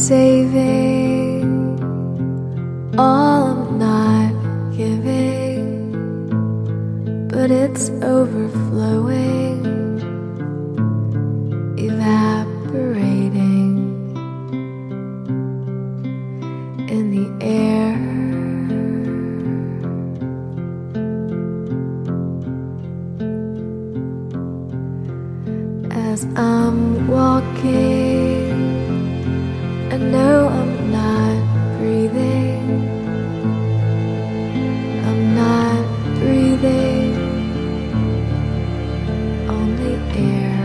saving all I'm not giving, but it's overflowing, evaporating in the air. As I'm walking, I know I'm not breathing. I'm not breathing, only air.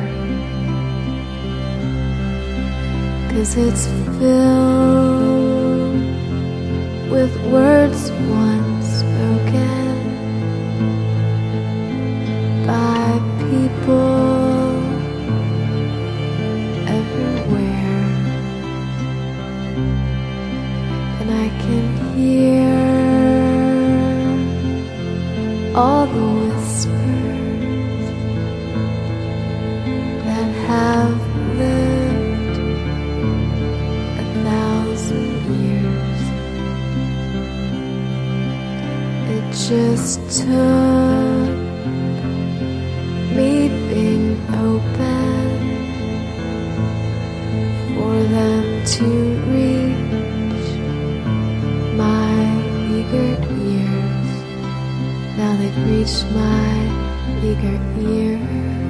'Cause it's filled with words once spoken by people everywhere, and I can hear all the whispers that have lived 1,000 years. It just took me being open for them to reach my eager ears. Now they've reached my eager ears.